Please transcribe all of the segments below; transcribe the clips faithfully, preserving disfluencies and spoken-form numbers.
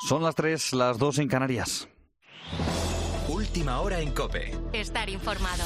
Son las tres, las dos en Canarias. Última hora en COPE. Estar informado.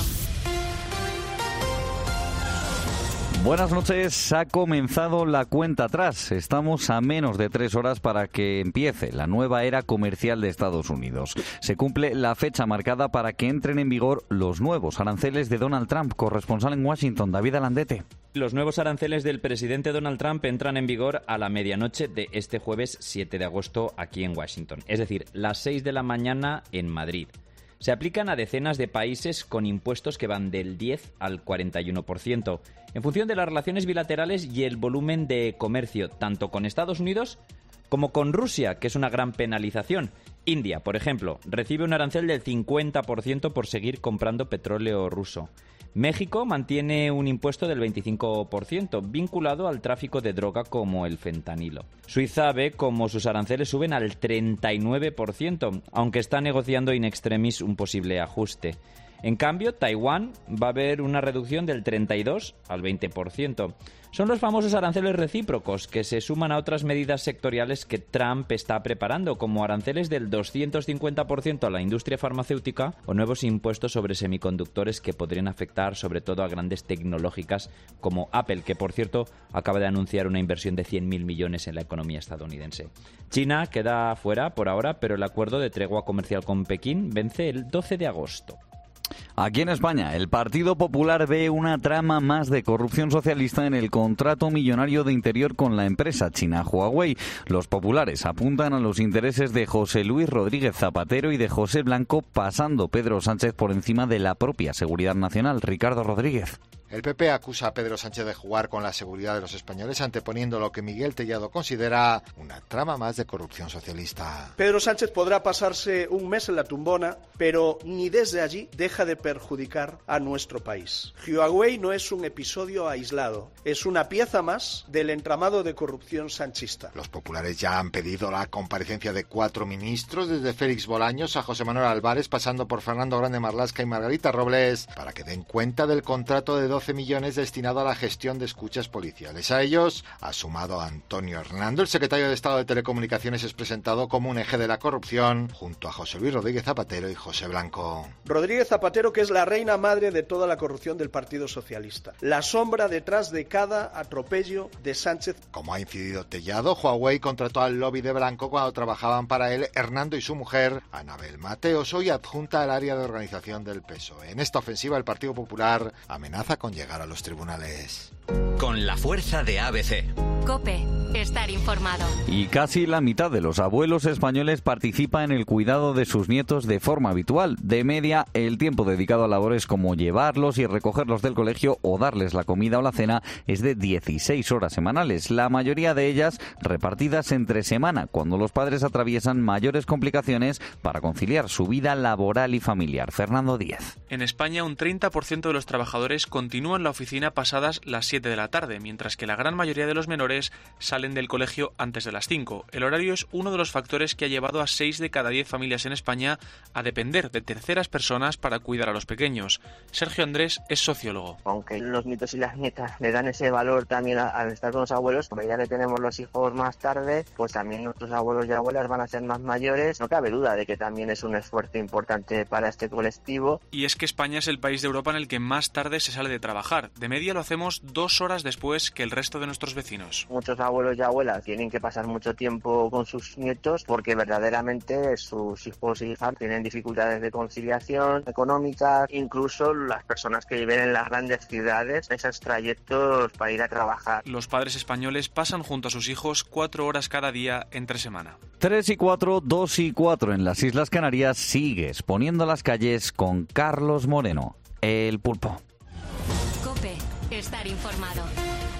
Buenas noches, ha comenzado la cuenta atrás. Estamos a menos de tres horas para que empiece la nueva era comercial de Estados Unidos. Se cumple la fecha marcada para que entren en vigor los nuevos aranceles de Donald Trump. Corresponsal en Washington, David Alandete. Los nuevos aranceles del presidente Donald Trump entran en vigor a la medianoche de este jueves siete de agosto aquí en Washington, es decir, las seis de la mañana en Madrid. Se aplican a decenas de países con impuestos que van del diez al cuarenta y uno por ciento, en función de las relaciones bilaterales y el volumen de comercio, tanto con Estados Unidos como con Rusia, que es una gran penalización. India, por ejemplo, recibe un arancel del cincuenta por ciento por seguir comprando petróleo ruso. México mantiene un impuesto del veinticinco por ciento, vinculado al tráfico de droga como el fentanilo. Suiza ve como sus aranceles suben al treinta y nueve por ciento, aunque está negociando in extremis un posible ajuste. En cambio, Taiwán va a ver una reducción del treinta y dos al veinte por ciento. Son los famosos aranceles recíprocos que se suman a otras medidas sectoriales que Trump está preparando, como aranceles del doscientos cincuenta por ciento a la industria farmacéutica o nuevos impuestos sobre semiconductores que podrían afectar sobre todo a grandes tecnológicas como Apple, que por cierto acaba de anunciar una inversión de cien mil millones en la economía estadounidense. China queda fuera por ahora, pero el acuerdo de tregua comercial con Pekín vence el doce de agosto. Aquí en España, el Partido Popular ve una trama más de corrupción socialista en el contrato millonario de Interior con la empresa china Huawei. Los populares apuntan a los intereses de José Luis Rodríguez Zapatero y de José Blanco, pasando Pedro Sánchez por encima de la propia seguridad nacional. Ricardo Rodríguez. El P P acusa a Pedro Sánchez de jugar con la seguridad de los españoles, anteponiendo lo que Miguel Tellado considera una trama más de corrupción socialista. Pedro Sánchez podrá pasarse un mes en la tumbona, pero ni desde allí deja de perjudicar a nuestro país. Huawei no es un episodio aislado, es una pieza más del entramado de corrupción sanchista. Los populares ya han pedido la comparecencia de cuatro ministros, desde Félix Bolaños a José Manuel Álvarez, pasando por Fernando Grande Marlaska y Margarita Robles, para que den cuenta del contrato de doce millones destinado a la gestión de escuchas policiales. A ellos ha sumado a Antonio Hernando. El secretario de Estado de Telecomunicaciones es presentado como un eje de la corrupción, junto a José Luis Rodríguez Zapatero y José Blanco. Rodríguez Zapatero, que es la reina madre de toda la corrupción del Partido Socialista, la sombra detrás de cada atropello de Sánchez. Como ha incidido Tellado, Huawei contrató al lobby de Blanco cuando trabajaban para él Hernando y su mujer, Anabel Mateos, hoy adjunta al área de organización del P S O E. En esta ofensiva, el Partido Popular amenaza con llegar a los tribunales. Con la fuerza de A B C. COPE. Estar informado. Y casi la mitad de los abuelos españoles participa en el cuidado de sus nietos de forma habitual. De media, el tiempo dedicado a labores como llevarlos y recogerlos del colegio o darles la comida o la cena es de dieciséis horas semanales, la mayoría de ellas repartidas entre semana, cuando los padres atraviesan mayores complicaciones para conciliar su vida laboral y familiar. Fernando Díez. En España, un treinta por ciento de los trabajadores continúan la oficina pasadas las siete de la tarde, mientras que la gran mayoría de los menores salen del colegio antes de las cinco. El horario es uno de los factores que ha llevado a seis de cada diez familias en España a depender de terceras personas para cuidar a los pequeños. Sergio Andrés es sociólogo. Aunque los nietos y las nietas le dan ese valor también al estar con los abuelos, como ya le tenemos los hijos más tarde, pues también nuestros abuelos y abuelas van a ser más mayores. No cabe duda de que también es un esfuerzo importante para este colectivo. Y es que España es el país de Europa en el que más tarde se sale de trabajar. De media lo hacemos dos horas después que el resto de nuestros vecinos. Muchos abuelos y abuelas tienen que pasar mucho tiempo con sus nietos porque verdaderamente sus hijos e hijas tienen dificultades de conciliación económica. Incluso las personas que viven en las grandes ciudades, esos trayectos para ir a trabajar. Los padres españoles pasan junto a sus hijos cuatro horas cada día entre semana. Tres y cuatro, dos y cuatro en las Islas Canarias. Sigues poniendo las calles con Carlos Moreno, el Pulpo. COPE. Estar informado.